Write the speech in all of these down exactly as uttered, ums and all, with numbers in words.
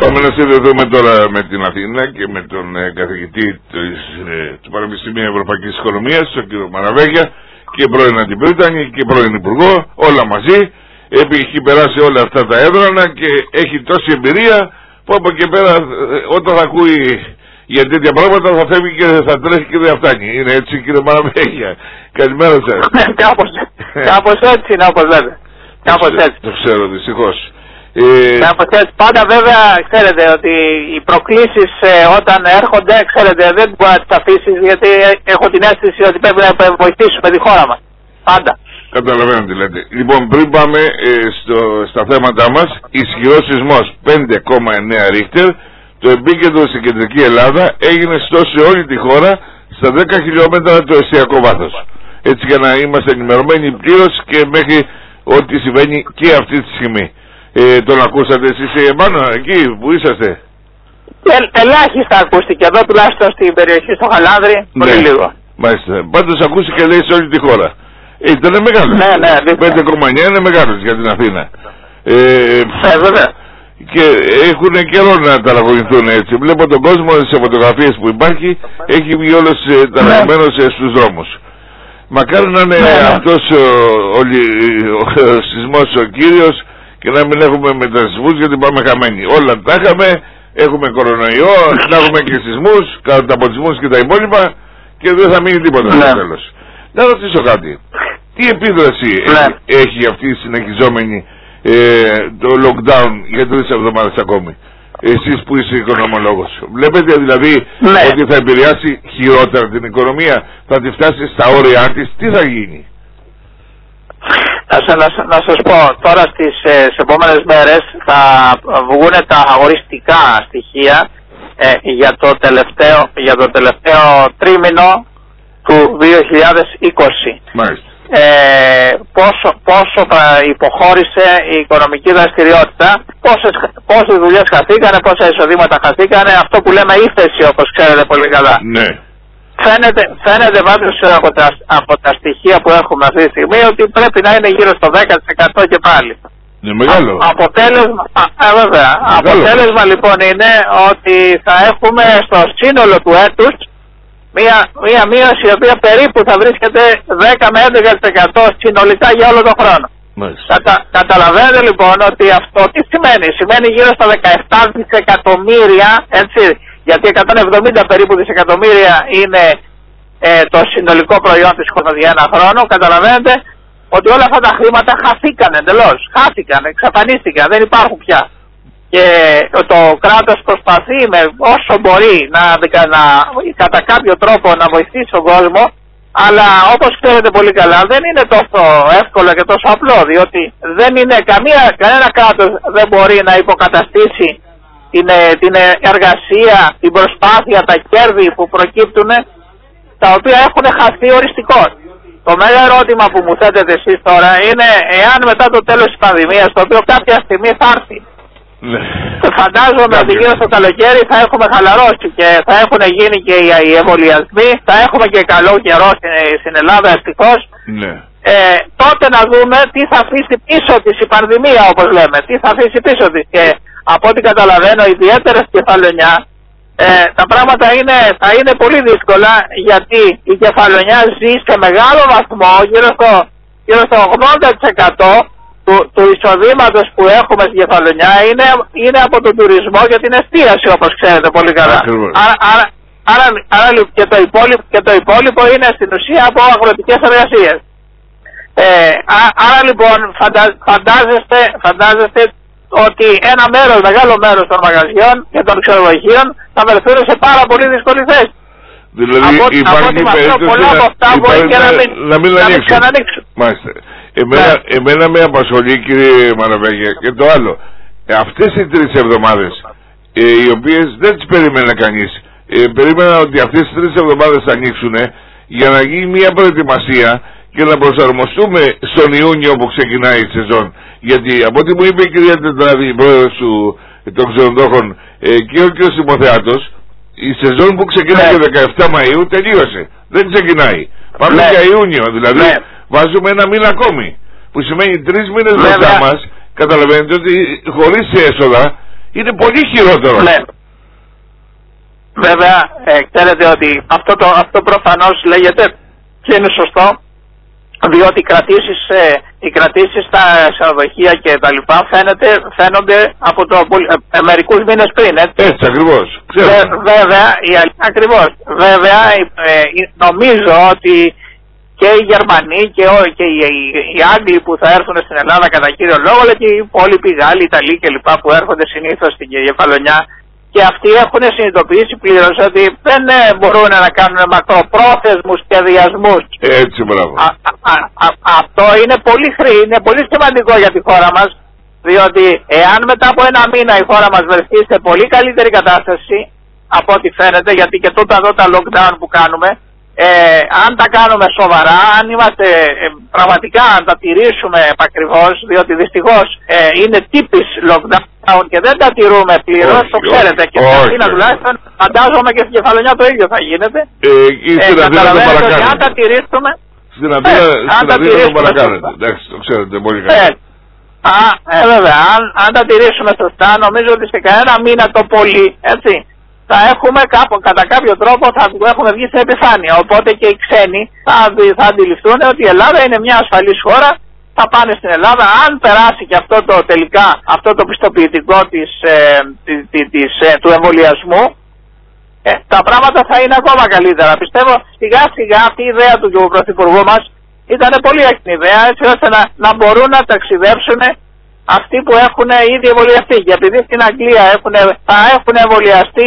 Πάμε να συνδεθούμε τώρα με την Αθήνα και με τον ε, καθηγητή της, ε, του Πανεπιστημίου Ευρωπαϊκής Οικονομίας, τον κύριο Μαραβέγια, και πρώην Αντιπρίτανη και πρώην Υπουργό, όλα μαζί. Έχει περάσει όλα αυτά τα έδρανα και έχει τόση εμπειρία που από εκεί πέρα ε, όταν θα ακούει για τέτοια πράγματα θα φεύγει και θα τρέχει και δεν φτάνει. Είναι έτσι, κύριε Μαραβέγια? Καλημέρα σας. κάπως, κάπως έτσι είναι, όπως λέτε. Κάπως έτσι. Το ξέρω, δυστυχώς. Ε... Πάντα βέβαια ξέρετε ότι οι προκλήσεις ε, όταν έρχονται, ξέρετε, δεν μπορεί να τις αφήσεις, γιατί έχω την αίσθηση ότι πρέπει να βοηθήσουμε τη χώρα μας. Πάντα. Καταλαβαίνω τι λέτε. Λοιπόν, πριν πάμε ε, στο, στα θέματα μας, ισχυρός σεισμός πέντε κόμμα εννέα ρίχτερ, το επίκεντρο στην κεντρική Ελλάδα, έγινε στο σε όλη τη χώρα στα δέκα χιλιόμετρα το εστιακό βάθος. Έτσι για να είμαστε ενημερωμένοι πλήρως και μέχρι ό,τι συμβαίνει και αυτή τη στιγμή. Ε, τον ακούσατε εσείς επάνω εκεί που είσαστε? Ε, ελάχιστα ακούστηκε εδώ, τουλάχιστον στην περιοχή στο Χαλάνδρη, πολύ ναι, λίγο. Μάλιστα. Πάντως ακούστηκε, λέει, σε όλη τη χώρα. Ε, ήταν μεγάλος. Ναι, ναι, πέντε κόμμα εννέα είναι μεγάλος για την Αθήνα. Ε, ε, βέβαια. Και έχουν καιρό να ταραγωνηθούν έτσι. Βλέπω τον κόσμο σε φωτογραφίες που υπάρχει, έχει βγει όλος ε, ταραγωμένος ε, στους δρόμους. Μακάρι να είναι ναι, αυτός ο, ο, ο, ο, ο σεισμός ο κύριος και να μην έχουμε μετασυσμούς, γιατί πάμε χαμένοι. Όλα τα είχαμε, έχουμε κορονοϊό, να έχουμε και σεισμούς, καταποντισμούς και τα υπόλοιπα και δεν θα μείνει τίποτα στο ναι. τέλος. Να ρωτήσω κάτι. Τι επίδραση ναι. έχει αυτή η συνεχιζόμενη ε, το lockdown για τρεις εβδομάδες ακόμη? Εσείς που είστε οικονομολόγος, βλέπετε δηλαδή ναι. ότι θα επηρεάσει χειρότερα την οικονομία, θα τη φτάσει στα όρια της? Τι θα γίνει? Να, να, να σας πω, τώρα στις ε, επόμενες μέρες θα βγουν τα οριστικά στοιχεία ε, για, το τελευταίο, για το τελευταίο τρίμηνο του δύο χιλιάδες είκοσι. Μάλιστα. Ε, πόσο, πόσο υποχώρησε η οικονομική δραστηριότητα, πόσες, πόσες δουλειές χαθήκανε, πόσα εισοδήματα χαθήκανε, αυτό που λέμε ύφεση, όπως ξέρετε πολύ καλά. Ναι. Φαίνεται, φαίνεται πάντως από τα, από τα στοιχεία που έχουμε αυτή τη στιγμή ότι πρέπει να είναι γύρω στο δέκα τοις εκατό και πάλι. Είναι μεγάλο. Α, αποτέλεσμα, α, α, βέβαια, αποτέλεσμα λοιπόν είναι ότι θα έχουμε στο σύνολο του έτους Μία, μία μείωση η οποία περίπου θα βρίσκεται δέκα με έντεκα τοις εκατό συνολικά για όλο τον χρόνο. Κατα, καταλαβαίνετε λοιπόν ότι αυτό τι σημαίνει? Σημαίνει γύρω στα δεκαεπτά δισεκατομμύρια, έτσι, γιατί εκατόν εβδομήντα περίπου δισεκατομμύρια είναι ε, το συνολικό προϊόν της χώρας για ένα χρόνο. Καταλαβαίνετε ότι όλα αυτά τα χρήματα χαθήκαν εντελώς, χάθηκαν, εξαφανίστηκαν, δεν υπάρχουν πια. Και το κράτος προσπαθεί με όσο μπορεί να, να, κατά κάποιο τρόπο να βοηθήσει τον κόσμο, αλλά όπως ξέρετε πολύ καλά δεν είναι τόσο εύκολο και τόσο απλό, διότι δεν είναι καμία, κανένα κράτος δεν μπορεί να υποκαταστήσει την, την εργασία, την προσπάθεια, τα κέρδη που προκύπτουν, τα οποία έχουν χαθεί οριστικώς. Το μέγα ερώτημα που μου θέτετε εσείς τώρα είναι εάν μετά το τέλος της πανδημίας, το οποίο κάποια στιγμή θα έρθει, ναι. φαντάζομαι ότι γύρω στο καλοκαίρι θα έχουμε χαλαρώσει και θα έχουν γίνει και οι εμβολιασμοί, θα έχουμε και καλό καιρό στην Ελλάδα ευτυχώς. Ναι. Ε, τότε να δούμε τι θα αφήσει πίσω της η πανδημία, όπως λέμε, τι θα αφήσει πίσω της. Και από ό,τι καταλαβαίνω, ιδιαίτερα στη Κεφαλονιά, ε, τα πράγματα είναι, θα είναι πολύ δύσκολα, γιατί η Κεφαλονιά ζει σε μεγάλο βαθμό, γύρω στο, γύρω στο ογδόντα τοις εκατό του, του εισοδήματος που έχουμε στη Κεφαλονιά είναι, είναι από τον τουρισμό και την εστίαση, όπως ξέρετε πολύ καλά. Άρα, άρα, άρα, άρα και, το υπόλοιπο, και το υπόλοιπο είναι στην ουσία από αγροτικές εργασίες. Ε, α, άρα λοιπόν φαντα, φαντάζεστε, φαντάζεστε ότι ένα μέρος, μεγάλο μέρος των μαγαζιών και των ξενοδοχείων θα βρεθούν σε πάρα πολύ δύσκολη θέση. Δηλαδή από, υπάρχει περίπτωση να, να, να, να μην ανοίξουν. Μάλιστα. Εμένα, ναι. εμένα με απασχολεί, κύριε Μαραβέγια, και το άλλο. Ε, αυτές οι τρεις εβδομάδες, ε, οι οποίες δεν τις περίμενε κανείς, ε, περίμενα ότι αυτές τις τρεις εβδομάδες θα ανοίξουν για να γίνει μια προετοιμασία και να προσαρμοστούμε στον Ιούνιο που ξεκινάει η σεζόν. Γιατί από ό,τι μου είπε η κυρία Τετράδη, η πρόεδρος του, των ξενοδόχων, ε, και ο κ. Δημοθεάτος, η σεζόν που ξεκινάει ναι. δεκαεπτά Μαΐου τελείωσε. Δεν ξεκινάει. Πάμε ναι. για Ιούνιο, δηλαδή ναι. βάζουμε ένα μήνα ακόμη. Που σημαίνει τρεις μήνες μπροστά μας. Καταλαβαίνετε ότι χωρίς έσοδα είναι πολύ χειρότερο. Ναι. Βέβαια, ε, ξέρετε ότι αυτό, το, αυτό προφανώς λέγεται και είναι σωστό, διότι οι κρατήσεις, ε, οι κρατήσεις στα ξενοδοχεία και τα λοιπά φαίνεται, φαίνονται από το, ε, μερικούς μήνες πριν. Έτσι, έτσι ακριβώς. Βε, βέβαια, η, ακριβώς. Βέβαια, ε, νομίζω ότι και οι Γερμανοί και, ο, και οι, οι, οι Άγγλοι που θα έρθουν στην Ελλάδα κατά κύριο λόγο, αλλά και οι υπόλοιποι Γάλλοι, Ιταλοί κλπ. Που έρχονται συνήθως στην Κεφαλονιά, και αυτοί έχουν συνειδητοποιήσει πλήρως ότι δεν μπορούν να κάνουν μακροπρόθεσμους σχεδιασμούς. Έτσι, μπράβο. Α, α, α, αυτό είναι πολύ χρή, είναι πολύ σημαντικό για τη χώρα μας, διότι εάν μετά από ένα μήνα η χώρα μας βρεθεί σε πολύ καλύτερη κατάσταση από ό,τι φαίνεται, γιατί και τότε εδώ τα lockdown που κάνουμε, ε, αν τα κάνουμε σοβαρά, αν είμαστε ε, πραγματικά αν τα τηρήσουμε επακριβώς, διότι δυστυχώς ε, είναι τύπης lockdown και δεν τα τηρούμε πλήρως, το ξέρετε, και στην Αθήνα τουλάχιστον, φαντάζομαι και στην Κεφαλονιά το ίδιο θα γίνεται. Ε, ε, καταλαβαίνετε ότι αν τα τηρήσουμε, στην Αθήνα το παρακάνετε, εντάξει, το ξέρετε πολύ καλά. Ε, α, ε, βέβαια, αν, αν τα τηρήσουμε σωστά, νομίζω ότι σε κανένα μήνα το πολύ, έτσι, θα έχουμε κάπου, κατά κάποιο τρόπο θα έχουμε βγει σε επιφάνεια. Οπότε και οι ξένοι θα, θα αντιληφθούν ότι η Ελλάδα είναι μια ασφαλής χώρα, θα πάνε στην Ελλάδα. Αν περάσει και αυτό το τελικά, αυτό το πιστοποιητικό της, ε, της, της, ε, του εμβολιασμού, ε, τα πράγματα θα είναι ακόμα καλύτερα. Πιστεύω σιγά σιγά αυτή η ιδέα του Πρωθυπουργού μας ήταν πολύ έξυπνη ιδέα, έτσι ώστε να, να μπορούν να ταξιδέψουν αυτοί που έχουν ήδη εμβολιαστεί. Και επειδή στην Αγγλία έχουν, θα έχουν εμβολιαστεί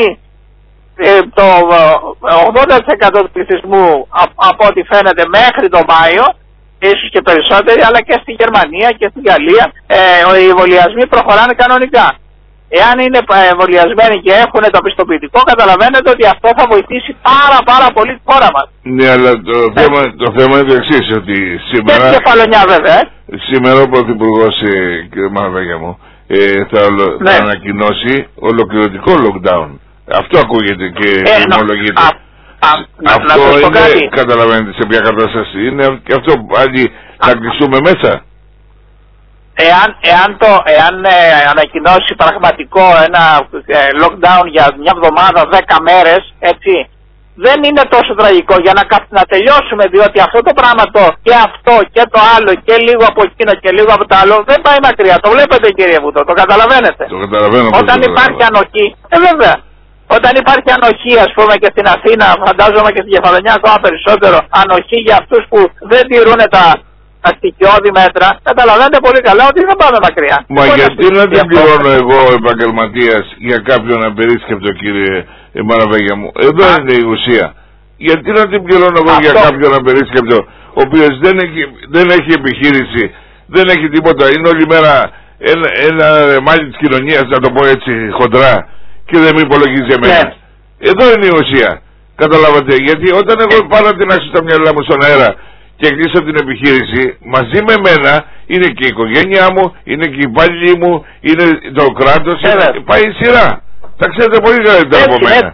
ε, το ογδόντα τοις εκατό του πληθυσμού από ό,τι φαίνεται μέχρι τον Μάιο, ίσως και περισσότεροι, αλλά και στη Γερμανία και στη Γαλλία ε, οι εμβολιασμοί προχωράνε κανονικά. Εάν είναι εμβολιασμένοι και έχουν το πιστοποιητικό, καταλαβαίνετε ότι αυτό θα βοηθήσει πάρα πάρα πολύ τη χώρα μας. Ναι, αλλά το, ε, θέμα, το θέμα είναι το εξής, ότι σήμερα... Και Κεφαλονιά βέβαια. Σήμερα ο Πρωθυπουργός, ε, κύριε Μαραβέγια μου, ε, θα, ναι. θα ανακοινώσει ολοκληρωτικό lockdown. Αυτό ακούγεται και ε, ομολογείται. Α, α, αυτό να είναι, κάτι. καταλαβαίνετε σε ποια κατάσταση είναι, και αυτό πάλι θα κλειστούμε μέσα. Εάν, εάν, το, εάν ε, ανακοινώσει πραγματικό ένα ε, lockdown για μια εβδομάδα, δέκα μέρες, έτσι, δεν είναι τόσο τραγικό για να, να τελειώσουμε, διότι αυτό το πράγμα το και αυτό και το άλλο και λίγο από εκείνο και λίγο από το άλλο δεν πάει μακριά. Το βλέπετε κύριε Βούτο, το καταλαβαίνετε. Το καταλαβαίνω. Όταν το υπάρχει ανοχή, ε βέβαια, όταν υπάρχει ανοχή ας πούμε και στην Αθήνα, φαντάζομαι και στην Κεφαλονιά ακόμα περισσότερο, ανοχή για αυτούς που δεν τηρούν τα τα στοιχειώδη μέτρα, καταλαβαίνετε πολύ καλά ότι δεν πάμε μακριά. Μα Πώς γιατί να την πληρώνω εγώ επαγγελματίας για κάποιον απερίσκεπτο, κύριε Μαραβέγια μου? Εδώ Α. είναι η ουσία. Γιατί να την πληρώνω εγώ Αυτό. για κάποιον απερίσκεπτο, ο οποίος δεν έχει, δεν έχει επιχείρηση, δεν έχει τίποτα, είναι όλη μέρα ένα, ένα ρεμάλι της κοινωνίας, να το πω έτσι χοντρά, και δεν με υπολογίζει εμένα. Ναι. Εδώ είναι η ουσία. Καταλάβατε, γιατί όταν εγώ πάω να τεινάξω τα μυαλά μου στον αέρα και κλείσω την επιχείρηση, μαζί με μένα είναι και η οικογένειά μου, είναι και οι υπάλληλοι μου, είναι το κράτος, είναι, πάει η σειρά. Τα ξέρετε πολύ καλύτερα από μένα.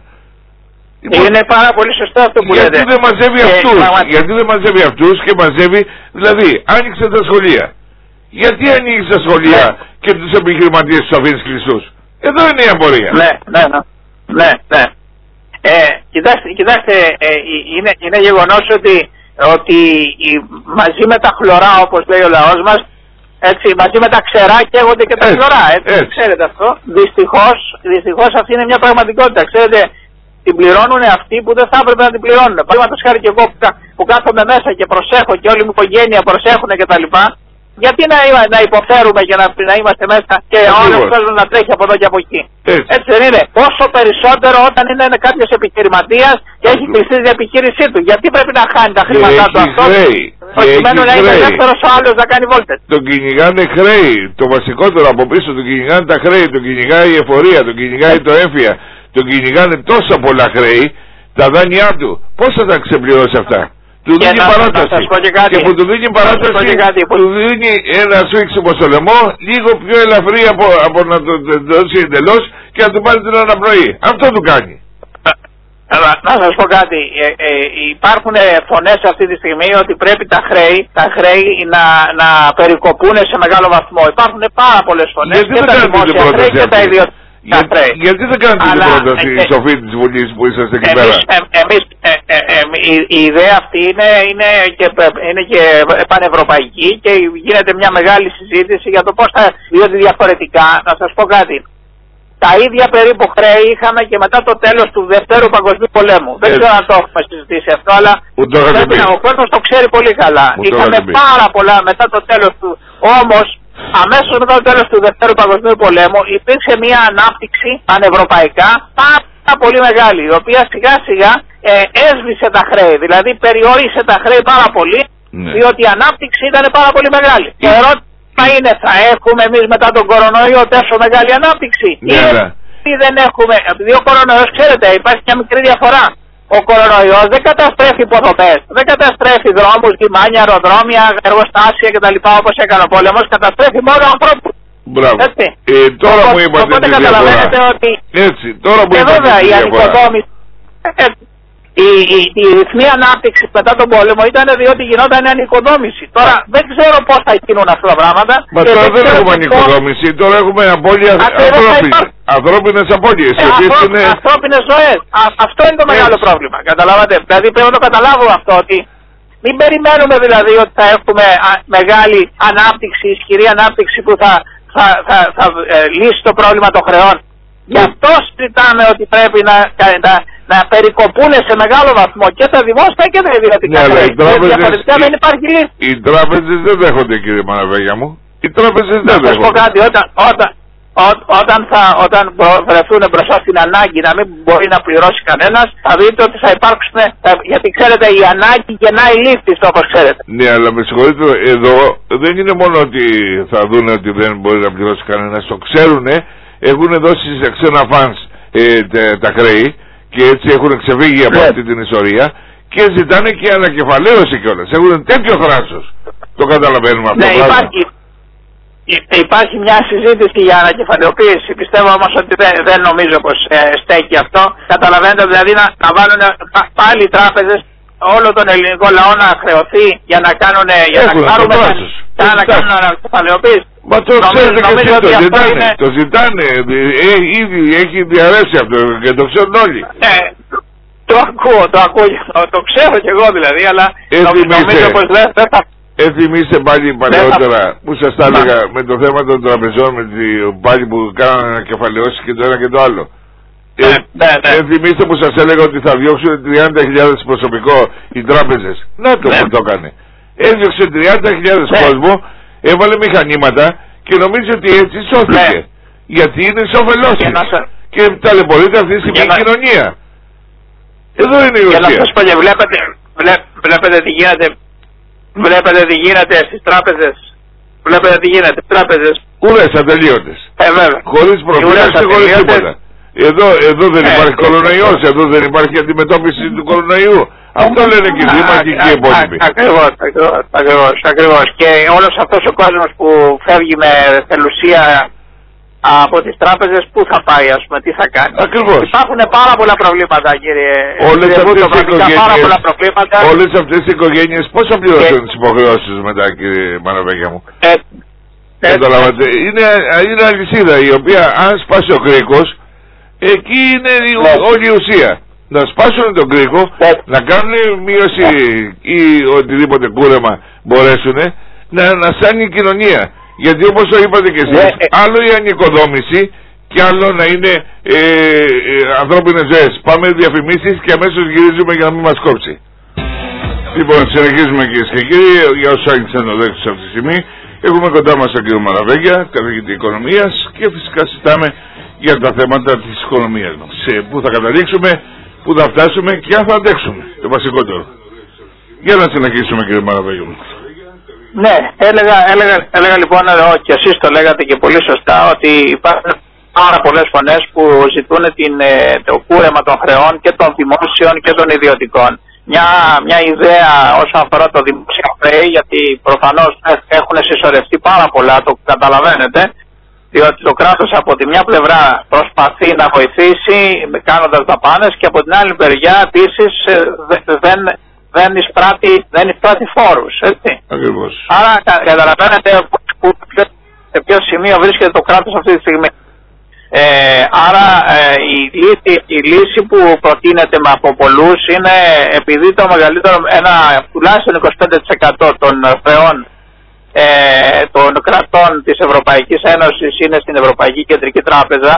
Είναι, είναι πάρα πολύ σωστό αυτό που γιατί λέτε. Δεν μαζεύει ε, αυτούς, ε, γιατί δεν μαζεύει αυτούς και μαζεύει, δηλαδή άνοιξε τα σχολεία. Γιατί ανοίγει τα σχολεία ναι. και τους επιχειρηματίες τους αφήνεις κλειστούς? Εδώ είναι η απορία. Ναι, ναι, ναι. ναι, ναι. Ε, κοιτάξτε, κοιτάξτε ε, είναι, είναι γεγονός ότι ότι η, μαζί με τα χλωρά, όπως λέει ο λαός μας, έτσι, μαζί με τα ξερά καίγονται και τα έτσι, χλωρά, έτσι, έτσι. Ξέρετε αυτό. Δυστυχώς, δυστυχώς αυτή είναι μια πραγματικότητα. Ξέρετε, την πληρώνουν αυτοί που δεν θα έπρεπε να την πληρώνουν. Παραδείγματος χάρη και εγώ που, που κάθομαι μέσα και προσέχω και όλη μου η οικογένεια προσέχουν κτλ. Γιατί να, να υποφέρουμε και να, να είμαστε μέσα και όλος ο κόσμος να τρέχει από εδώ και από εκεί? Έτσι. Έτσι δεν είναι? Πόσο περισσότερο όταν είναι κάποιος επιχειρηματίας και έχει κλειστεί την επιχείρησή του. Γιατί πρέπει να χάνει τα χρήματά του αυτό, προκειμένου να είναι δεύτερος ο άλλος να κάνει βόλτες? Τον κυνηγάνε χρέη. Το βασικότερο από πίσω τον κυνηγάνε τα χρέη. Τον κυνηγάει η εφορία, τον κυνηγάει το έμφυα. Τον κυνηγάνε τόσα πολλά χρέη, τα δάνειά του. Πώς θα τα ξεπληρώσει αυτά? Του δίνει να, παράταση. Να και, και που του δίνει παράταση, του δίνει ένα σφίξιμο στο λαιμό, λίγο πιο ελαφρύ από, από να το δώσει εντελώς και να του πάρει την ώρα πρωί. Αυτό του κάνει. Να, να σας πω κάτι. Ε, ε, υπάρχουν φωνές αυτή τη στιγμή ότι πρέπει τα χρέη, τα χρέη να, να περικοπούν σε μεγάλο βαθμό. Υπάρχουν πάρα πολλές φωνές. Γιατί και τα δημόσια χρέη και τα ιδιωτικά. Για, γιατί δεν κάνετε την πρόταση η σοφή της Βουλής που είσαστε εκεί πέρα? Ε, εμείς, ε, ε, ε, η, η ιδέα αυτή είναι, είναι, και, είναι και πανευρωπαϊκή και γίνεται μια μεγάλη συζήτηση για το πώς θα, διότι διαφορετικά, να σας πω κάτι, τα ίδια περίπου χρέη είχαμε και μετά το τέλος του Δευτέρου Παγκοσμίου Πολέμου. Δεν ξέρω αν το έχουμε συζητήσει αυτό, αλλά ο κόσμος το ξέρει πολύ καλά. Ούτε είχαμε πάρα πολλά μετά το τέλος του, όμως αμέσως μετά το τέλος του Δευτέρου Παγκοσμίου Πολέμου υπήρξε μια ανάπτυξη πανευρωπαϊκά πάρα πολύ μεγάλη, η οποία σιγά σιγά ε, έσβησε τα χρέη, δηλαδή περιόρισε τα χρέη πάρα πολύ, ναι. Διότι η ανάπτυξη ήταν πάρα πολύ μεγάλη. Και η ερώτημα είναι, θα έχουμε εμείς μετά τον κορονοϊό τόσο μεγάλη ανάπτυξη? Ναι, ή ναι. δεν έχουμε? Επειδή ο κορονοϊός, ξέρετε, υπάρχει μια μικρή διαφορά. Ο κορονοϊός δεν καταστρέφει υποδομές, δεν καταστρέφει δρόμους, λιμάνια, αεροδρόμια, εργοστάσια κτλ. Όπως έκανε ο πόλεμος, καταστρέφει μόνο ανθρώπους. Μπράβο. Έτσι. Ε, τώρα οπότε, μου είπατε οπότε καταλαβαίνετε ότι... Έτσι, τώρα μου είπατε βέβαια, η ανοικοδόμηση... Η, η, η ρυθμή ανάπτυξη μετά τον πόλεμο ήταν διότι γινόταν ανοικοδόμηση. Τώρα yeah. δεν ξέρω πώς θα γίνουν αυτά τα πράγματα. Μα τώρα δεν έχουμε ανοικοδόμηση, πώς... τώρα έχουμε απώλεια ανθρώπινες απώλειες. Ε, ανθρώπ, είναι... Ανθρώπινες ζωές. Α, αυτό είναι το μεγάλο Έτσι. πρόβλημα. Καταλάβατε. Δηλαδή πρέπει να το καταλάβω αυτό, ότι μην περιμένουμε δηλαδή ότι θα έχουμε α, μεγάλη ανάπτυξη, ισχυρή ανάπτυξη που θα, θα, θα, θα, θα ε, λύσει το πρόβλημα των χρεών. Γι' αυτό συζητάμε ότι πρέπει να, να, να περικοπούν σε μεγάλο βαθμό και τα δημόσια και τα ιδιωτικά χρέη. Ναι, διαφορετικά δεν υπάρχει λύση. Οι τράπεζες δεν δέχονται, κύριε Μαναβέγια μου. Οι τράπεζες δεν δέχονται. Να σας πω κάτι, όταν, όταν, ό, όταν, θα, όταν βρεθούν μπροστά στην ανάγκη να μην μπορεί να πληρώσει κανένας, θα δείτε ότι θα υπάρξουν, θα, γιατί ξέρετε η ανάγκη γεννάει λήφτης, όπως ξέρετε. Ναι, αλλά με συγχωρείτε, εδώ δεν είναι μόνο ότι θα δουν ότι δεν μπορεί να πληρώσει κανένας, το ξέρουνε. Έχουν δώσει σε ξένα φανς ε, τα, τα χρέη και έτσι έχουν ξεφύγει από yeah. αυτή την ιστορία και ζητάνε και ανακεφαλαίωση κιόλας. Έχουν τέτοιο θράσος. Το καταλαβαίνουμε αυτό. Ναι, υπάρχει, υπάρχει μια συζήτηση για ανακεφαλαιοποίηση. Πιστεύω όμως ότι δεν, δεν νομίζω πως ε, στέκει αυτό. Καταλαβαίνετε δηλαδή να, να βάλουν πάλι οι τράπεζες όλο τον ελληνικό λαό να χρεωθεί για να κάνουν, για να πάρουμε τα να κάνουν ανακεφαλαιοποίηση. Μα το ξέρετε και εσείς, το ζητάνε, είναι... το ζητάνε, ε, ήδη έχει διαρρεύσει αυτό και το ξέρουν όλοι. Ναι, το ακούω, το ακούω, το, το ξέρω κι εγώ δηλαδή, αλλά νομίζω πως δεν θα... Εθυμίστε πάλι παλαιότερα θα... που σας τα έλεγα με το θέμα των τραπεζών, με τη, πάλι που κάνανε ανακεφαλαιώσεις και το ένα και το άλλο. Ναι, ε, ναι, ναι. Εθυμίστε που σας έλεγα ότι θα διώξουν τριάντα χιλιάδες προσωπικό οι τράπεζες. Να το ναι. που το έκανε. Έδιωξε τριάντα χιλιάδες ναι. κόσμο, έβαλε μηχανήματα και νομίζει ότι έτσι σώθηκε. Ναι. Γιατί είναι σοφελός και, σα... και ταλαιπωρείται αυτή τη στιγμή η κοινωνία. Εδώ είναι η ουσία. Για να σας πω, βλέπετε, βλέ, βλέπετε τι γίνεται, βλέπετε τι γίνεται στις τράπεζες. Βλέπετε τι γίνεται στις τράπεζες. Ουρές ατελείωτες. Ε, βέβαια. Χωρίς προφύλαξη, χωρίς τίποτα. Εδώ, εδώ δεν ε, υπάρχει ε, κορονοϊός, ε, εδώ δεν υπάρχει αντιμετώπιση του κορονοϊού. Αυτό λένε και οι δήμαρχοι και οι υπόλοιποι. Ακριβώς, ακριβώς, ακριβώς. Και όλος αυτός ο κόσμος που φεύγει με θελουσία από τις τράπεζες, πού θα πάει, ας πούμε, τι θα κάνει. Ακριβώς. Υπάρχουν πάρα πολλά προβλήματα, κύριε. Όλες αυτές οι οικογένειες, όλες αυτές οι οικογένειες πώς θα πληρώσουν τις υποχρεώσεις μετά, κύριε Μαναβέγια μου. Ε, Καταλάβατε. Είναι, είναι αλυσίδα η οποία αν σπάσει ο κρίκος, εκεί είναι όλη η ουσία. Να σπάσουν τον κρίκο, να κάνουν μείωση ή οτιδήποτε κούρεμα μπορέσουν, να αναστάνει η κοινωνία. Γιατί όπως το είπατε και εσείς, άλλο η ανοικοδόμηση και άλλο να είναι ε, ε, ανθρώπινες ζωές. Πάμε διαφημίσεις και αμέσως γυρίζουμε για να μην μας κόψει. Λοιπόν, συνεχίζουμε κυρίες και κύριοι, για όσους άγγισαν το δέξος αυτή τη στιγμή. Έχουμε κοντά μας τον κύριο Μαναβέγια, καθηγητή οικονομίας, και φυσικά συζητάμε για τα θέματα της οικονομίας μας. Σε πού θα καταλήξουμε, πού θα φτάσουμε και αν θα αντέξουμε, το βασικότερο. Για να συνεχίσουμε, κύριε Μαναβέγια μου. Ναι, έλεγα, έλεγα, έλεγα λοιπόν, και εσείς το λέγατε και πολύ σωστά, ότι υπάρχουν πάρα πολλές φωνές που ζητούν την, το κούρεμα των χρεών και των δημόσιων και των ιδιωτικών. Μια, μια ιδέα όσον αφορά το δημόσιο χρέη, γιατί προφανώς έχουν συσσωρευτεί πάρα πολλά, το καταλαβαίνετε, διότι το κράτος από τη μια πλευρά προσπαθεί να βοηθήσει κάνοντας δαπάνες και από την άλλη μεριά επίσης δεν, δεν εισπράττει, δεν εισπράττει φόρους, έτσι. Ακριβώς. Άρα καταλαβαίνετε που, σε ποιο σημείο βρίσκεται το κράτος αυτή τη στιγμή. Ε, άρα ε, η, λύση, η λύση που προτείνεται από πολλούς είναι, επειδή το μεγαλύτερο, ένα τουλάχιστον είκοσι πέντε τοις εκατό των χρεών ε, των κρατών της Ευρωπαϊκής Ένωσης είναι στην Ευρωπαϊκή Κεντρική Τράπεζα,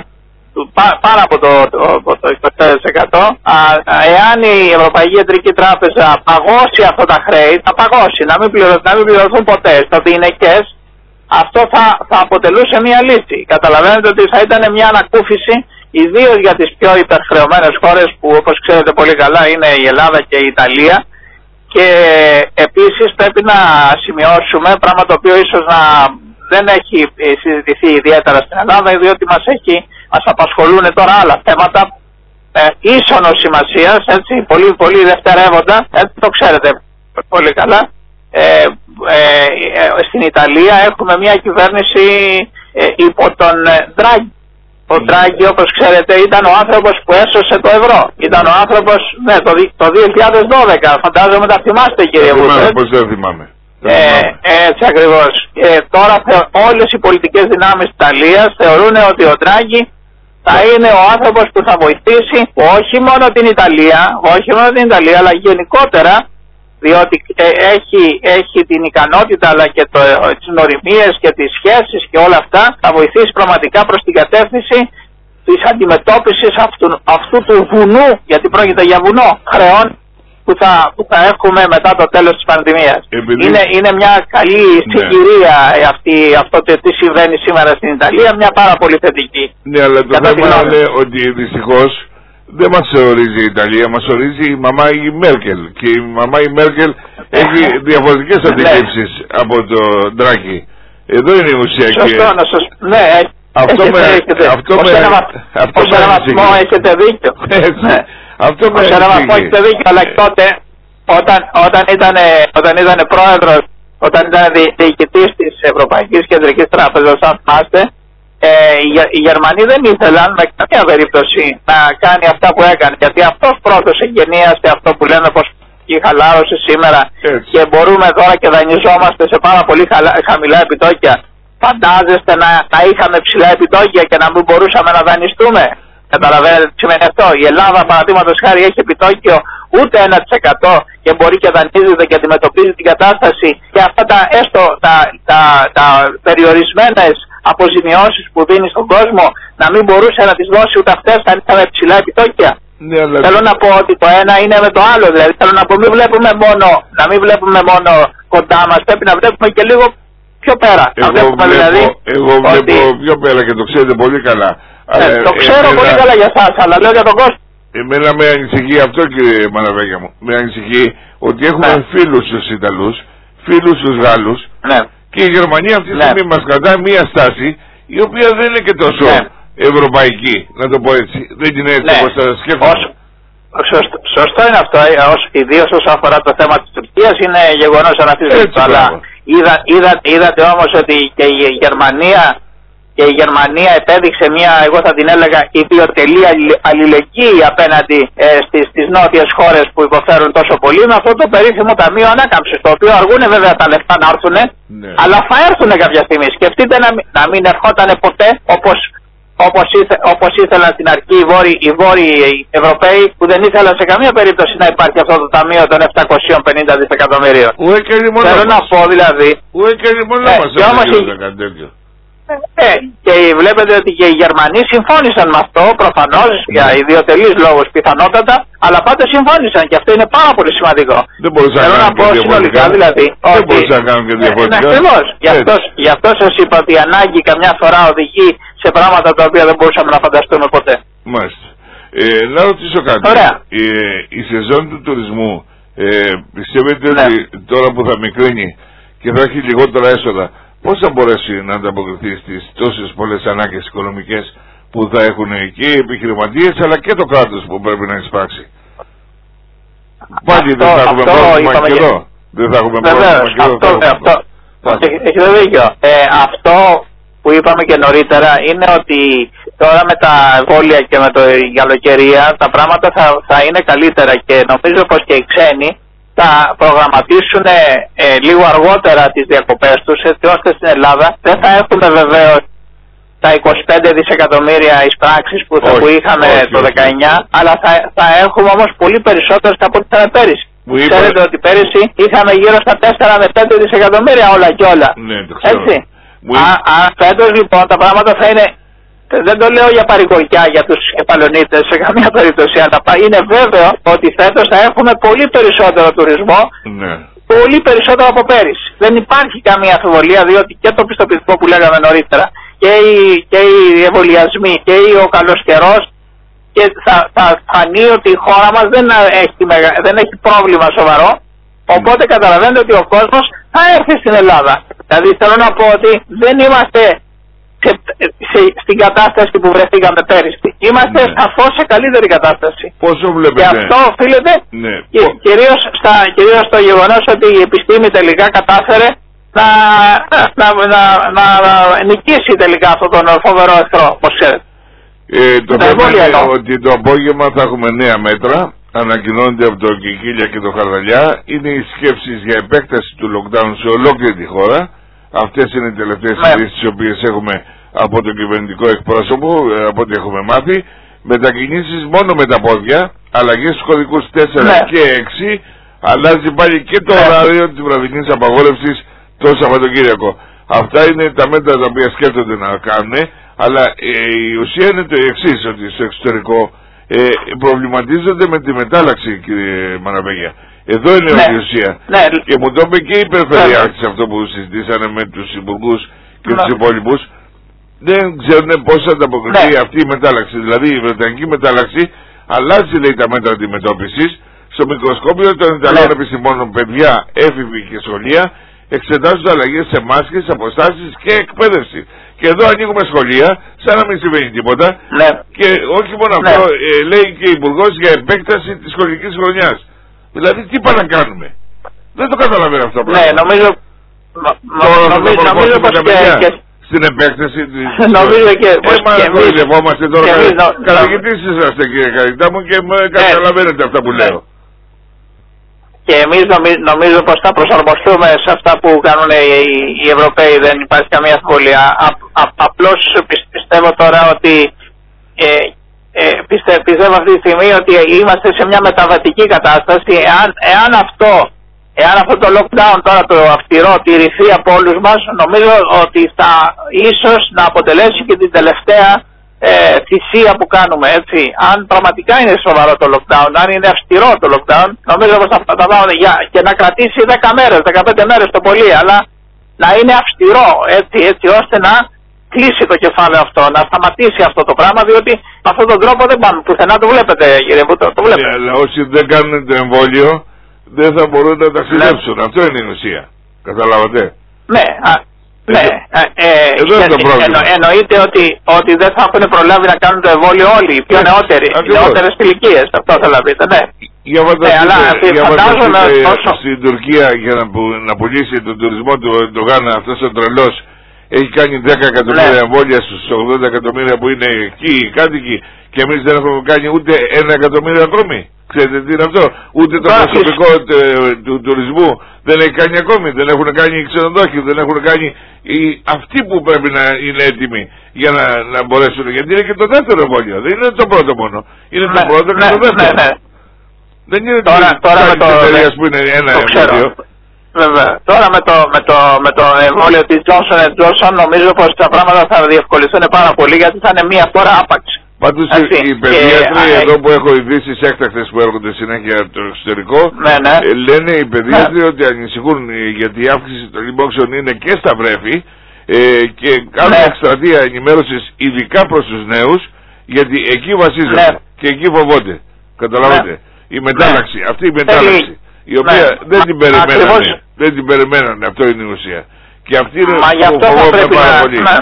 πάνω από το, το, το είκοσι πέντε τοις εκατό, α, εάν η Ευρωπαϊκή Κεντρική Τράπεζα παγώσει αυτά τα χρέη, θα παγώσει, να μην, πληρω, να μην πληρωθούν ποτέ στα διηνεκές, αυτό θα, θα αποτελούσε μια λύση. Καταλαβαίνετε ότι θα ήταν μια ανακούφιση, ιδίως για τις πιο υπερχρεωμένες χώρες που, όπως ξέρετε πολύ καλά, είναι η Ελλάδα και η Ιταλία. Και επίσης πρέπει να σημειώσουμε, πράγμα το οποίο ίσως να δεν έχει συζητηθεί ιδιαίτερα στην Ελλάδα, διότι μας, έχει, μας απασχολούν τώρα άλλα θέματα ε, ίσονος σημασίας, έτσι, πολύ, πολύ δευτερεύοντα, έτσι, το ξέρετε πολύ καλά. Ε, ε, ε, στην Ιταλία έχουμε μια κυβέρνηση ε, υπό τον Ντράγκη. Ο Ντράγκη, όπως ξέρετε, ήταν ο άνθρωπος που έσωσε το ευρώ. Ήταν ο άνθρωπος, ναι, το, το δύο χιλιάδες δώδεκα, φαντάζομαι τα θυμάστε, κύριε Βούτρε. Πώς δεν θυμάμαι. Ε, έτσι ακριβώς. Ε, τώρα όλες οι πολιτικές δυνάμεις της Ιταλίας θεωρούν ότι ο Ντράγκη θα είναι ο άνθρωπος που θα βοηθήσει όχι μόνο την Ιταλία, όχι μόνο την Ιταλία, αλλά γενικότερα, διότι ε, έχει, έχει την ικανότητα αλλά και το, τις νοημίες και τις σχέσεις και όλα αυτά, θα βοηθήσει πραγματικά προς την κατεύθυνση της αντιμετώπισης αυτού, αυτού του βουνού, γιατί πρόκειται για βουνό χρεών που θα, που θα έχουμε μετά το τέλος της πανδημίας. Επειδή... Είναι, είναι μια καλή συγκυρία, ναι, αυτή, αυτό το τι συμβαίνει σήμερα στην Ιταλία, μια πάρα πολύ θετική. Ναι, αλλά το θέμα είναι ότι δυστυχώς δεν μας ορίζει η Ιταλία, μας ορίζει η μαμά η Μέρκελ. Και η μαμά η Μέρκελ έχει διαφορετικές αντιλήψεις από το Ντράγκη. Εδώ είναι η ουσία. Σωστό, και... να σας... Ναι, αυτό έχετε, με... έχετε, αυτό ως με... ένα, αυτό ως ένα βαθμό έχετε δίκιο. Ναι. Αυτό με... Ως ένα βαθμό έχετε δίκιο, αλλά τότε όταν, όταν, ήταν, όταν ήταν πρόεδρος, όταν ήταν διοικητής της Ευρωπαϊκής Κεντρικής Τράπεζας, αν θυμάστε, Ε, οι, οι Γερμανοί δεν ήθελαν με καμία περίπτωση να κάνει αυτά που έκανε, γιατί αυτός πρώτος εγγενίασε αυτό που λέμε πως η χαλάρωση σήμερα. Έτσι. Και μπορούμε τώρα και δανειζόμαστε σε πάρα πολύ χαλα, χαμηλά επιτόκια. Φαντάζεστε να, να είχαμε ψηλά επιτόκια και να μην μπορούσαμε να δανειστούμε? Καταλαβαίνετε τι σημαίνει αυτό? Η Ελλάδα, παραδείγματος χάρη, έχει επιτόκιο ούτε ένα τοις εκατό και μπορεί και δανείζεται και αντιμετωπίζει την κατάσταση, και αυτά τα, έστω, τα, τα, τα περιορισμένες αποζημιώσεις που δίνει στον κόσμο να μην μπορούσε να τις δώσει ούτε αυτές αν είχαμε ψηλά επιτόκια. Ναι, αλλά... Θέλω να πω ότι το ένα είναι με το άλλο, δηλαδή θέλω να πω μην βλέπουμε μόνο, να μην βλέπουμε μόνο κοντά μας, πρέπει να βλέπουμε και λίγο πιο πέρα. Εγώ, βλέπουμε, δηλαδή, εγώ βλέπω ότι... πιο πέρα και το ξέρετε πολύ καλά. Ε, αλλά, το ξέρω εμένα... πολύ καλά για εσάς, αλλά λέω για τον κόσμο. Εμένα με ανησυχεί αυτό, κύριε Μαναβέγια μου. Με ανησυχεί ότι έχουμε, ναι, φίλους στους Ιταλούς, φίλους στους Γάλλους, ναι, και η Γερμανία αυτή τη στιγμή, ναι, μας κρατάει μία στάση η οποία δεν είναι και τόσο, ναι, ευρωπαϊκή, να το πω έτσι. Δεν είναι έτσι, ναι, όπως τα σκέφτομαι. Σωστό, σωστό είναι αυτό, ιδίως όσο αφορά το θέμα της Τουρκίας, είναι γεγονός αναφυσβήτητο. Αλλά είδα, είδα, είδατε όμως ότι και η Γερμανία και η Γερμανία επέδειξε μια, εγώ θα την έλεγα, ιδιωτελή αλληλεγγύη απέναντι ε, στις, στις νότιες χώρες που υποφέρουν τόσο πολύ, με αυτό το περίφημο Ταμείο Ανάκαμψης, το οποίο αργούν βέβαια τα λεφτά να έρθουν, ναι, αλλά θα έρθουν κάποια στιγμή. Σκεφτείτε να, να μην ερχόταν ποτέ όπως, όπως, ήθε, όπως ήθελαν στην αρχή οι Βόρειοι, οι Βόρειοι Ευρωπαίοι, που δεν ήθελαν σε καμία περίπτωση να υπάρχει αυτό το Ταμείο των επτακόσια πενήντα δισεκατομμυρίων. Θέλω να πω δηλαδή... Ουέ και μόνο μας Ε, και βλέπετε ότι και οι Γερμανοί συμφώνησαν με αυτό, προφανώς για ιδιωτελείς λόγους πιθανότατα, αλλά πάντως συμφώνησαν και αυτό είναι πάρα πολύ σημαντικό. Δεν μπορούσα να, να πω συνολικά δηλαδή. Δεν ότι... μπορούσα να κάνουν και διαφορετικά. Ναι, ακριβώς. Γι' αυτό σας είπα ότι η ανάγκη καμιά φορά οδηγεί σε πράγματα τα οποία δεν μπορούσαμε να φανταστούμε ποτέ. Μάλιστα. Ε, να ρωτήσω κάτι. Ωραία. Ε, η σεζόν του τουρισμού ε, πιστεύετε, ναι, ότι τώρα που θα μικρύνει και θα έχει λιγότερα έσοδα, πώς θα μπορέσει να ανταποκριθεί στις τόσες πολλές ανάγκες οικονομικές που θα έχουν και οι επιχειρηματίες αλλά και το κράτος που πρέπει να εισπράξει? Πάλι δεν θα έχουμε πρόβλημα και εδώ. Δεν θα έχουμε πρόβλημα και εδώ. Έχετε δίκιο. Αυτό που είπαμε και νωρίτερα είναι ότι τώρα με τα εμβόλια και με την καλοκαιρία τα πράγματα θα, θα είναι καλύτερα, και νομίζω πως και οι ξένοι θα προγραμματίσουν ε, ε, λίγο αργότερα τις διακοπές τους, έτσι ώστε στην Ελλάδα δεν θα έχουμε βεβαίως τα είκοσι πέντε δισεκατομμύρια εισπράξεις που, θα, που είχαμε όχι, το όχι. δεκαεννιά, αλλά θα, θα έχουμε όμως πολύ περισσότερες από ό,τι είχαμε πέρυσι. Ξέρετε ότι πέρυσι είχαμε γύρω στα τέσσερα με πέντε δισεκατομμύρια όλα και όλα. Ναι, το ξέρω. Έτσι. Α, α, φέτος λοιπόν τα πράγματα θα είναι, δεν το λέω για παρηγοριά για τους κεφαλονίτες σε καμία περίπτωση, αλλά είναι βέβαιο ότι φέτος θα έχουμε πολύ περισσότερο τουρισμό, ναι. πολύ περισσότερο από πέρυσι. Δεν υπάρχει καμία αμφιβολία, διότι και το πιστοποιητικό που λέγαμε νωρίτερα και οι, και οι εμβολιασμοί και ο καλός καιρός, και θα, θα φανεί ότι η χώρα μας δεν έχει, δεν έχει πρόβλημα σοβαρό, οπότε καταλαβαίνετε ότι ο κόσμος θα έρθει στην Ελλάδα. Δηλαδή θέλω να πω ότι δεν είμαστε σε, σε, στην κατάσταση που βρεθήκαμε πέρυσι. Είμαστε ναι. σαφώς σε καλύτερη κατάσταση. Πόσο βλέπετε. Και αυτό οφείλεται ναι. και, κυρίως, στα, κυρίως στο γεγονός ότι η επιστήμη τελικά κατάφερε να, να, να, να, να νικήσει τελικά αυτόν τον φοβερό εχθρό, όπως ξέρετε. Ε, το θέμα είναι ότι το απόγευμα θα έχουμε νέα μέτρα, ανακοινώνονται από το Κικίλια και το Χαρδαλιά. Είναι οι σκέψεις για επέκταση του lockdown σε ολόκληρη τη χώρα. Αυτές είναι οι τελευταίες ναι. ειδήσεις τις οποίες έχουμε από τον κυβερνητικό εκπρόσωπο, από ό,τι έχουμε μάθει. Μετακινήσεις μόνο με τα πόδια, αλλαγές στους κωδικούς τέσσερα ναι. και έξι, αλλάζει πάλι και το ναι. ωράριο της βραδινής απαγόρευσης το Σαββατοκύριακο. Αυτά είναι τα μέτρα τα οποία σκέφτονται να κάνουν. Αλλά ε, η ουσία είναι το εξής, ότι στο εξωτερικό ε, προβληματίζονται με τη μετάλλαξη, κύριε Μαναβέγια. Εδώ είναι ναι. η ουσία. Ναι. Και μου το είπε και η Περιφερειάρχης ναι. αυτό που συζητήσανε με τους υπουργούς και ναι. τους υπόλοιπους. Δεν ξέρουν πώς θα ανταποκριθεί ναι. αυτή η μετάλλαξη. Δηλαδή η Βρετανική μετάλλαξη αλλάζει, λέει, τα μέτρα αντιμετώπισης. Στο μικροσκόπιο των Ιταλών ναι. επιστημόνων, παιδιά, έφηβοι και σχολεία εξετάζουν αλλαγές σε μάσκες, αποστάσεις και εκπαίδευση. Και εδώ ανοίγουμε σχολεία, σαν να μην συμβαίνει τίποτα. Ναι. Και όχι μόνο ναι. αυτό, ε, λέει και ο Υπουργός για επέκταση της σχολικής χρονιάς. Δηλαδή, τι πάνε να κάνουμε. Δεν το καταλαβαίνω αυτό. Ναι, νομίζω. Τώρα νομίζω, θα νομίζω πως και, και... στην επέκταση της. Νομίζω και. Ε, μα κοροϊδευόμαστε τώρα. Καθηγητής είσαστε, κύριε Καριτά μου, και καταλαβαίνετε αυτά που λέω. Και εμείς νομίζω, νομίζω πως θα προσαρμοστούμε σε αυτά που κάνουν οι, οι Ευρωπαίοι, δεν υπάρχει καμία αμφιβολία. Απλώς πιστεύω τώρα ότι ε, ε, πιστε, πιστεύω αυτή τη στιγμή ότι είμαστε σε μια μεταβατική κατάσταση. Εάν, εάν, αυτό, εάν αυτό το lockdown τώρα το αυστηρό τηρηθεί από όλους μας, νομίζω ότι θα ίσως να αποτελέσει και την τελευταία Ε, θυσία που κάνουμε, έτσι. Αν πραγματικά είναι σοβαρό το lockdown, αν είναι αυστηρό το lockdown, νομίζω πως θα τα πάμε για, και να κρατήσει δέκα μέρες, δεκαπέντε μέρες το πολύ, αλλά να είναι αυστηρό, έτσι, έτσι ώστε να κλείσει το κεφάλαιο αυτό, να σταματήσει αυτό το πράγμα, διότι με αυτόν τον τρόπο δεν πάμε πουθενά, το βλέπετε, κύριε Βούτο, το βλέπετε. Yeah, αλλά όσοι δεν κάνουν το εμβόλιο δεν θα μπορούν να ταξιδέψουν, ναι. αυτό είναι η ουσία, καταλάβατε. Ναι, α, ναι, ε, ε, εννο, εννοείται ότι, ότι δεν θα έχουν προλάβει να κάνουν το εμβόλιο όλοι, οι πιο νεότεροι, οι νεότερες ηλικίες, αυτό θέλω να πείτε, ναι. Για φανταστείτε, ναι, φαντάζομαι όσο... στην Τουρκία για να, που, να πουλήσει τον τουρισμό του Ερντογάν, αυτός ο τρελός, έχει κάνει δέκα εκατομμύρια ναι. εμβόλια στους ογδόντα εκατομμύρια που είναι εκεί οι κάτοικοι και εμείς δεν έχουμε κάνει ούτε ένα εκατομμύριο ακόμη. Ξέρετε τι είναι αυτό, ούτε το προσωπικό του, του τουρισμού δεν έχει κάνει ακόμη, δεν έχουν κάνει οι ξενοδόχοι, δεν έχουν κάνει οι, αυτοί που πρέπει να είναι έτοιμοι για να, να μπορέσουν, γιατί είναι και το δεύτερο εμβόλιο, δεν είναι το πρώτο μόνο, είναι ναι, το πρώτο και ναι, το δεύτερο. Ναι, ναι. Δεν είναι τώρα, τώρα με το εταιρείας που είναι ένα εμβόλιο. Βέβαια. Τώρα με το, με το, με το εμβόλιο της Johnson and Johnson νομίζω πως τα πράγματα θα διευκολυνθούν πάρα πολύ, γιατί θα είναι μία φορά άπαξ. Πάντως οι παιδίατροι εδώ που έχω ειδήσεις έκτακτες που έρχονται συνέχεια από το εξωτερικό, ναι, ναι. Ε, λένε οι παιδίατροι ναι. ότι ανησυχούν γιατί η αύξηση των λοιμόξεων είναι και στα βρέφη ε, και κάνουν ναι. εκστρατεία ενημέρωσης ειδικά προς τους νέους, γιατί εκεί βασίζονται ναι. και εκεί φοβόνται. Καταλάβατε. Ναι. Η μετάλλαξη, ναι. αυτή η μετάλλαξη, η οποία ναι. δεν, την περιμένανε, δεν την περιμένανε, αυτό είναι η ουσία. Και αυτή είναι που φοβόμαι πάρα πολύ. Ναι.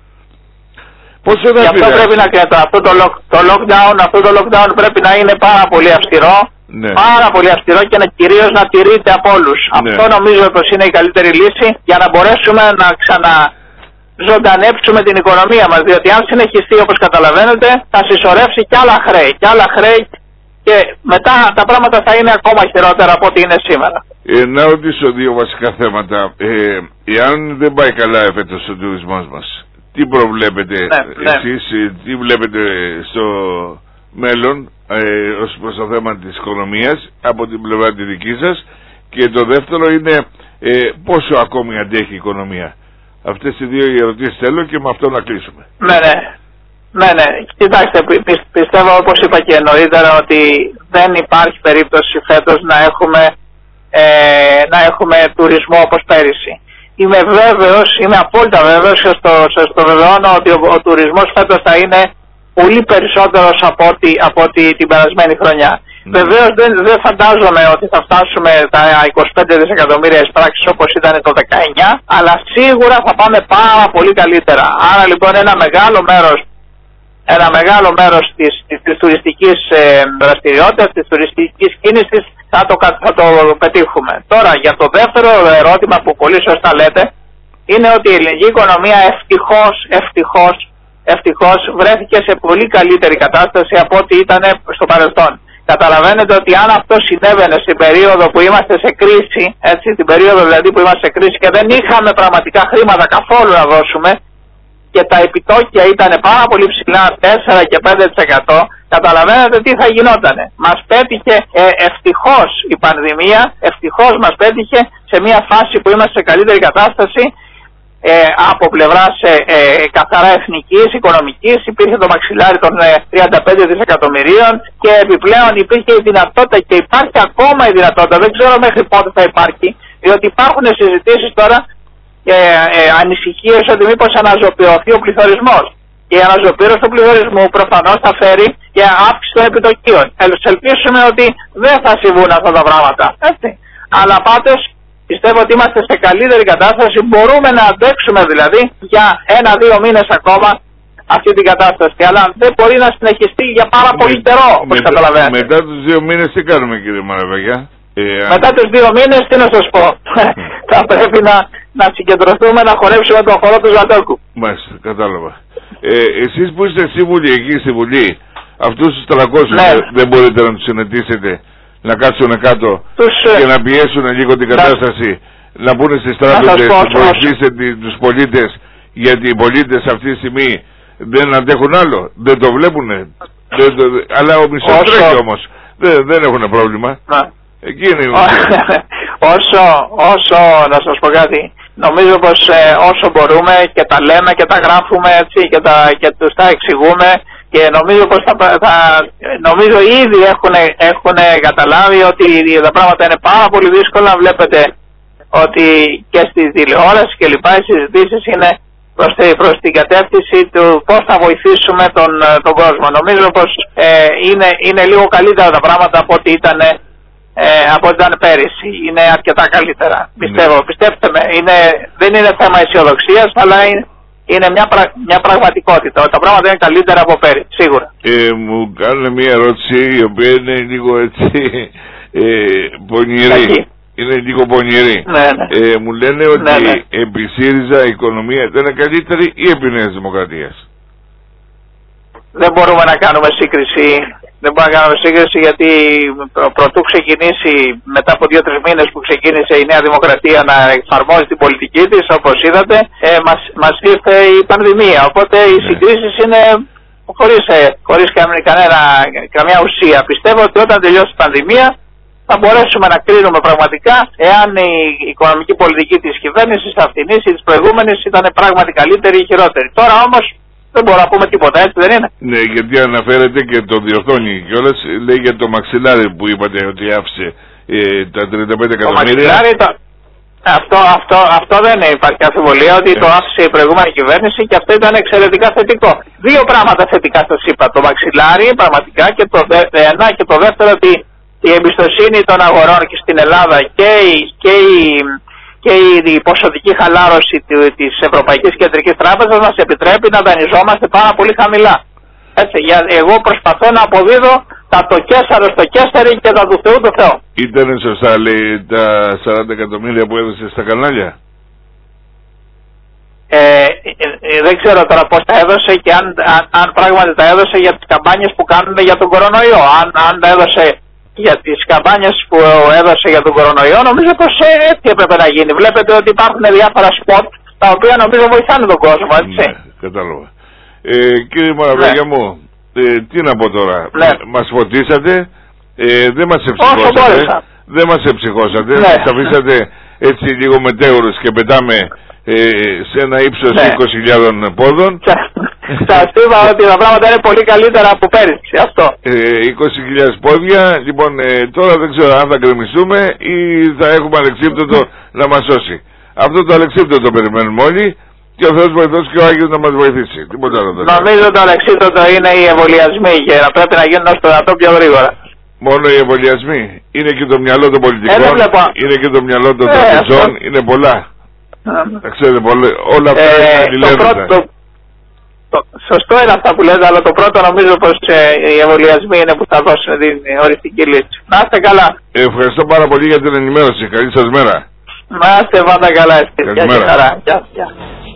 Πόσο Γι' αυτό πρέπει να κρατά. Αυτό το, lock, το lockdown, αυτό το lockdown πρέπει να είναι πάρα πολύ αυστηρό, ναι. πάρα πολύ αυστηρό και να, κυρίως να τηρείται από όλους. Ναι. Αυτό νομίζω πως είναι η καλύτερη λύση για να μπορέσουμε να ξαναζωντανέψουμε την οικονομία μας. Διότι αν συνεχιστεί όπως καταλαβαίνετε θα συσσωρεύσει κι άλλα χρέη, κι άλλα χρέη και μετά τα πράγματα θα είναι ακόμα χειρότερα από ό,τι είναι σήμερα. Ε, να ρωτήσω δύο βασικά θέματα. Ε, εάν δεν πάει καλά εφέτος ο τουρισμός μας, τι τι προβλέπετε ναι, εσείς, ναι. τι βλέπετε στο μέλλον ε, ως προς το θέμα της οικονομίας από την πλευρά τη δική σας, και το δεύτερο είναι ε, πόσο ακόμη αντέχει η οικονομία. Αυτές οι δύο ερωτήσεις θέλω και με αυτό να κλείσουμε. Ναι, ναι. Ναι, ναι. Κοιτάξτε, πι, πιστεύω όπως είπα και νωρίτερα ότι δεν υπάρχει περίπτωση φέτος να έχουμε, ε, να έχουμε τουρισμό όπως πέρυσι. Είμαι βέβαιος, είμαι απόλυτα βέβαιος και στο, στο βεβαιώνω ότι ο, ο τουρισμός φέτος θα είναι πολύ περισσότερος από ό,τι, από ό,τι την περασμένη χρονιά. Mm. Βεβαίως δεν, δεν φαντάζομαι ότι θα φτάσουμε τα είκοσι πέντε δισεκατομμύρια εισπράξεις όπως ήταν το δεκαεννιά, αλλά σίγουρα θα πάμε πάρα πολύ καλύτερα. Άρα λοιπόν ένα μεγάλο μέρος, ένα μεγάλο μέρος της, της, της τουριστικής ε, δραστηριότητας, της τουριστικής κίνησης θα το, θα το πετύχουμε. Τώρα για το δεύτερο ερώτημα που πολύ σωστά λέτε, είναι ότι η ελληνική οικονομία ευτυχώς, ευτυχώς, ευτυχώς βρέθηκε σε πολύ καλύτερη κατάσταση από ό,τι ήταν στο παρελθόν. Καταλαβαίνετε ότι αν αυτό συνέβαινε στην περίοδο που είμαστε σε κρίση, έτσι, την περίοδο δηλαδή που είμαστε σε κρίση και δεν είχαμε πραγματικά χρήματα καθόλου να δώσουμε και τα επιτόκια ήταν πάρα πολύ ψηλά, τέσσερα και πέντε τοις εκατό, καταλαβαίνετε τι θα γινότανε. Μας πέτυχε ε, ευτυχώς η πανδημία, ευτυχώς μας πέτυχε σε μια φάση που είμαστε σε καλύτερη κατάσταση. Ε, από πλευράς ε, ε, καθαρά εθνικής, οικονομικής, υπήρχε το μαξιλάρι των ε, τριάντα πέντε δισεκατομμυρίων και επιπλέον υπήρχε η δυνατότητα και υπάρχει ακόμα η δυνατότητα, δεν ξέρω μέχρι πότε θα υπάρχει, διότι υπάρχουν συζητήσεις τώρα και ε, ε, ανησυχίες ότι μήπως αναζωπηρωθεί ο πληθωρισμός. Και η αναζωπήρωση του πληθωρισμού προφανώς θα φέρει και αύξηση των επιτοκίων. Ελπίσουμε ότι δεν θα συμβούν αυτά τα πράγματα. Έτσι. Αλλά πάντως πιστεύω ότι είμαστε σε καλύτερη κατάσταση, μπορούμε να αντέξουμε δηλαδή για ένα-δύο μήνες ακόμα αυτή την κατάσταση, αλλά δεν μπορεί να συνεχιστεί για πάρα πολύ καιρό, όπως καταλαβαίνετε. Μετά τους δύο μήνες τι κάνουμε, κύριε Μαραβαγιά? Ε, μετά τους δύο μήνες τι να σας πω, θα πρέπει να, να συγκεντρωθούμε να χορέψουμε τον χορό του Ζαντόκου. Μάλιστα, κατάλαβα. Ε, εσείς που είστε σύμβουλοι εκεί στη Βουλή, αυτούς τους τριακόσιους ναι. δεν μπορείτε να τους συναντήσετε, να κάτσουν κάτω τους, και να πιέσουν λίγο την κατάσταση, να, να πούνε στις τράπεζες, να βοηθήσετε τους πολίτες, γιατί οι πολίτες αυτή τη στιγμή δεν αντέχουν άλλο, δεν το βλέπουνε, δεν το, αλλά ο μισός όσο... τρέχει όμως, δεν, δεν έχουν πρόβλημα. Να. Εκεί είναι η ουσία. όσο, όσο, να σας πω κάτι, νομίζω πως ε, όσο μπορούμε και τα λέμε και τα γράφουμε έτσι και, τα, και τους τα εξηγούμε, και νομίζω πως θα, θα, νομίζω ήδη έχουν, έχουν καταλάβει ότι τα πράγματα είναι πάρα πολύ δύσκολα. Βλέπετε ότι και στη τηλεόραση και λοιπά οι συζητήσεις είναι προς, προς την κατεύθυνση του πώς θα βοηθήσουμε τον, τον κόσμο. Νομίζω πως ε, είναι, είναι λίγο καλύτερα τα πράγματα από ό,τι ήταν, ε, από ό,τι ήταν πέρυσι. Είναι αρκετά καλύτερα. Πιστεύω, ναι. Πιστέψτε με, είναι, δεν είναι θέμα αισιοδοξίας, αλλά είναι Είναι μια, πρα... μια πραγματικότητα. Τα πράγματα είναι καλύτερα από πέρυσι, σίγουρα. Ε, μου κάνουν μια ερώτηση η οποία είναι λίγο έτσι ε, πονηρή. Εκεί. Είναι λίγο πονηρή. Ναι, ναι. Ε, μου λένε ότι ναι, ναι. επί ΣΥΡΙΖΑ η οικονομία ήταν καλύτερη ή επί Νέας Δημοκρατίας? Δεν μπορούμε να κάνουμε σύγκριση. Δεν μπορούμε να κάνουμε σύγκριση γιατί πρωτού ξεκινήσει, μετά από δύο-τρεις μήνες που ξεκίνησε η Νέα Δημοκρατία να εφαρμόζει την πολιτική της, όπως είδατε, ε, μας, μας ήρθε η πανδημία. Οπότε οι ναι. συγκρίσεις είναι χωρίς, ε, χωρίς κανένα, καμία ουσία. Πιστεύω ότι όταν τελειώσει η πανδημία θα μπορέσουμε να κρίνουμε πραγματικά εάν η οικονομική πολιτική της κυβέρνησης αυτινής ή της προηγούμενης ήταν πράγματι καλύτερη ή χειρότερη. Τώρα όμως δεν μπορούμε να πούμε τίποτα, έτσι δεν είναι? Ναι, γιατί αναφέρεται και το διορθώνει κιόλας, λέει για το μαξιλάρι που είπατε ότι άφησε ε, τα τριάντα πέντε εκατομμύρια. Το... Αυτό, αυτό, αυτό δεν υπάρχει αμφιβολία ότι ε. το άφησε η προηγούμενη κυβέρνηση και αυτό ήταν εξαιρετικά θετικό. Δύο πράγματα θετικά σας είπα. Το μαξιλάρι πραγματικά και το, ένα, και το δεύτερο ότι η εμπιστοσύνη των αγορών και στην Ελλάδα και η, και η, και η ποσοτική χαλάρωση της Ευρωπαϊκής Κεντρικής Τράπεζας μας επιτρέπει να δανειζόμαστε πάρα πολύ χαμηλά. Έτσι, για, εγώ προσπαθώ να αποδίδω τα το κέσσαρο στο κέσσαρι και τα του Θεού το Θεό. Ήτανε σωστά, λέει, τα σαράντα εκατομμύρια που έδωσε στα κανάλια? Ε, ε, ε, δεν ξέρω τώρα πώς τα έδωσε και αν, αν, αν πράγματι τα έδωσε για τις καμπάνιες που κάνουν για τον κορονοϊό. Αν, αν τα έδωσε για τις καμπάνιες που έδωσε για τον κορονοϊό, νομίζω πως έτσι έπρεπε να γίνει. Βλέπετε ότι υπάρχουν διάφορα σποτ τα οποία νομίζω βοηθάνε τον κόσμο, έτσι. Ναι. Κατάλαβα. Ε, κύριε Μαραβέγια ναι. μου, ε, τι να πω τώρα. Ναι. Μας φωτίσατε, ε, δεν μας εψυχώσατε. Δεν μας εψυχώσατε. Ναι. Μας αφήσατε έτσι λίγο μετέωρους και πετάμε ε, σε ένα ύψος ναι. είκοσι χιλιάδων πόδων. Σας είπα ότι τα πράγματα είναι πολύ καλύτερα από πέρυσι, αυτό. Ε, είκοσι χιλιάδες πόδια, λοιπόν ε, τώρα δεν ξέρω αν θα γκρεμιστούμε ή θα έχουμε αλεξίπτωτο να μας σώσει. Αυτό το αλεξίπτωτο περιμένουμε όλοι και ο Θεός βοηθός και ο Άγιος να μας βοηθήσει. Τίποτα άλλο δεν. Νομίζω το αλεξίπτωτο είναι οι εμβολιασμοί και να πρέπει να γίνουν όσο το δυνατόν πιο γρήγορα. Μόνο οι εμβολιασμοί. Είναι και το μυαλό των πολιτικών, ε, είναι και το μυαλό των τραπεζών, ε, είναι πολλά. Τα ξέρετε, όλα αυτά ε, είναι αντιλέγοντα. Το, σωστό είναι αυτά που λέτε, αλλά το πρώτο νομίζω πως ε, οι εμβολιασμοί είναι που θα δώσουν την οριστική λύση. Να είστε καλά. Ε, ευχαριστώ πάρα πολύ για την ενημέρωση. Καλή σας μέρα. Να είστε πάντα καλά. Καλημέρα. Γεια, γεια.